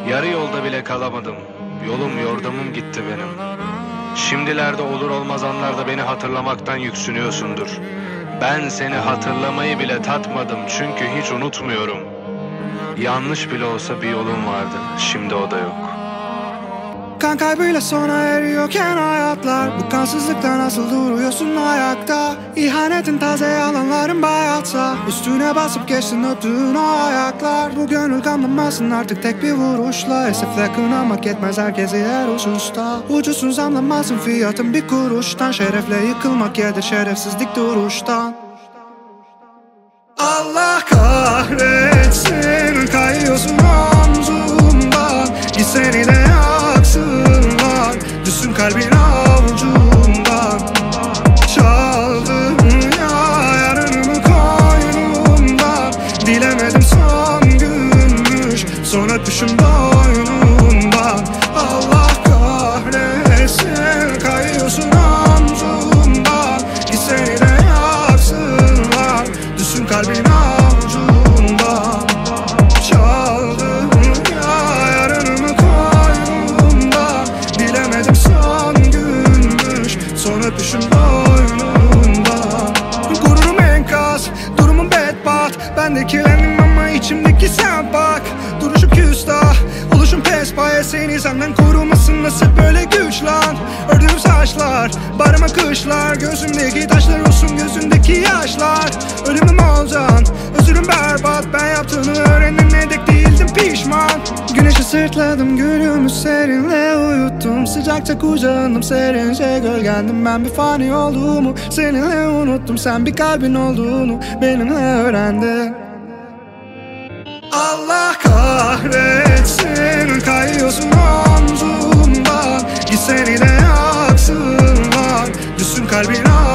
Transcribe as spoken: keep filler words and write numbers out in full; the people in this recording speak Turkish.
Yarı yolda bile kalamadım. Yolum yordamım gitti benim. Şimdilerde olur olmaz anlarda beni hatırlamaktan yüksünüyorsundur. Ben seni hatırlamayı bile tatmadım çünkü hiç unutmuyorum. Yanlış bile olsa bir yolum vardı, şimdi o da yok. Kan kaybıyla sona eriyorken hayatlar, bu kansızlıkta nasıl duruyorsun ayakta? İhanetin taze yalanların bayatsa, üstüne basıp geçtin öptüğün o ayaklar. Bu gönül kanlamasın artık tek bir vuruşla. Esefle kınamak yetmez herkesi her hususta. Ucuzsun zamlanmasın fiyatın bir kuruştan. Şerefle yıkılmak yedir şerefsizlik duruştan. Allah kahretsin, kayıyorsun omzumdan. Git seni de yaksınlar, düşsün kalbin avucundan. Çaldın ya yarınımı koynumdan. Dilemedim son günmüş, son öpüşüm boynundan. Allah kahretsin, kayıyorsun omzumdan. Git seni de yaksınlar, düşsün kalbin avucundan. Çaldın ya yarınımı koynumdan. Dilemedim son günmüş, son öpüşüm boynundan. Gururum enkaz, durumum bedbat. Ben de kirlendim ama içimdeki sen bak. Duruşum küstah, oluşum pespaye. Seni senden korumasın nasıl böyle güç lan? Ördüğüm saçlar, barıma kışlar. Gözümdeki taşlar olsun gözündeki yaşlar. Ölümüm olacaksın, özürüm berbat. Ben yaptığını öğrendim nedek değildim pişman. Güneşi sırtladım, gülümü serinle uyuttum. Sıcakça kucağındım, serince gölgendim. Ben bir fani olduğumu seninle unuttum. Sen bir kalbin olduğunu benimle öğrendin. Allah kahretsin, kayıyorsun omzumdan. Git seni de yaksınlar, düşsün kalbin